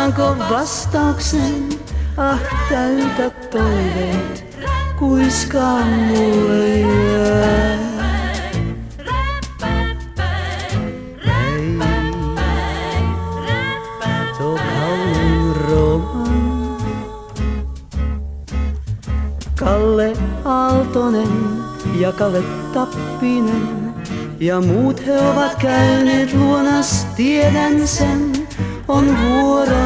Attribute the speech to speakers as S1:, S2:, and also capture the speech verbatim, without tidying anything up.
S1: saanko vastauksen? Ah, täytä toiveet, kuiskaa mulle jää. Hei, tuo kauniin roman. Kalle Aaltonen ja Kalle Tappinen ja muut he ovat käyneet luonas, tiedän sen, on vuoro